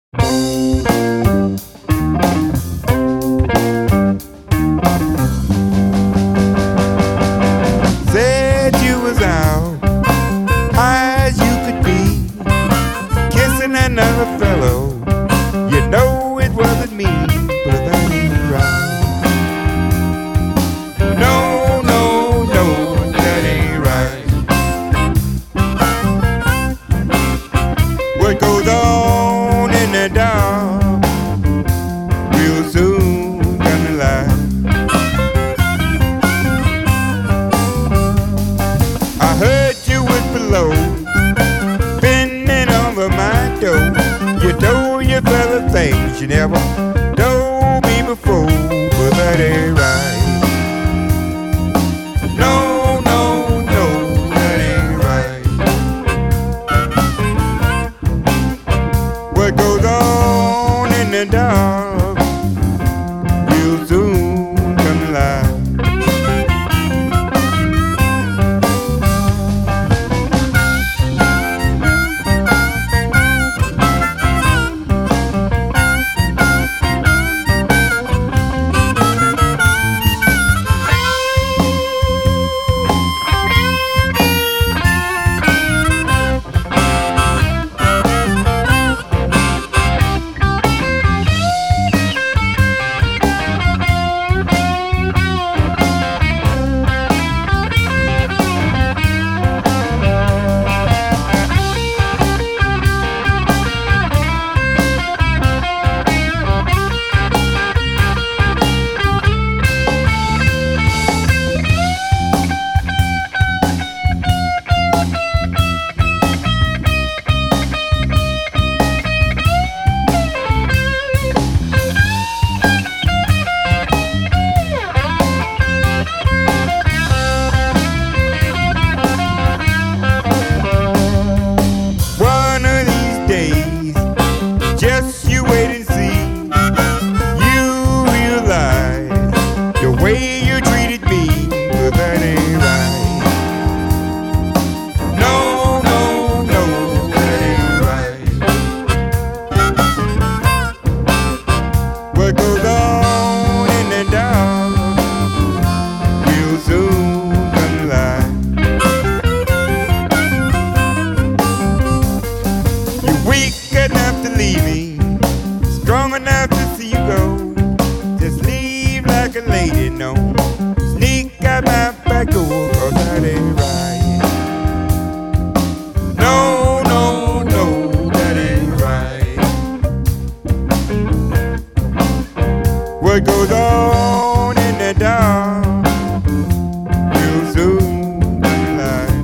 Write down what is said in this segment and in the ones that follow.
Said you was out high as you could be, kissing another fellow. You know it wasn't me, but that ain't right. No, no, no, that ain't right. What goes on in the dark will soon come to light. I heard you was below, bending over my door. You told your fella things you never told me before, but that ain't right. No, no, no, that ain't right. What goes on in the dark will soon come to light. Just you wait and see. You realize the way you treated me, but that ain't right. No, no, no, that ain't right. What goes on in the dark will soon come to light. You're weak enough to leave me, strong enough to see you go. Just leave like a lady, no. Sneak out my back door, 'cause that ain't right. No, no, no, that ain't right. What goes on in the dark will soon come to light.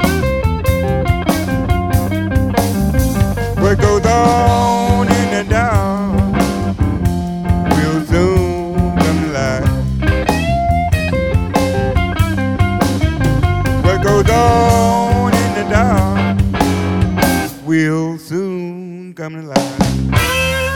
What goes on in the dark will soon come to light. What goes on in the dark will soon come to light.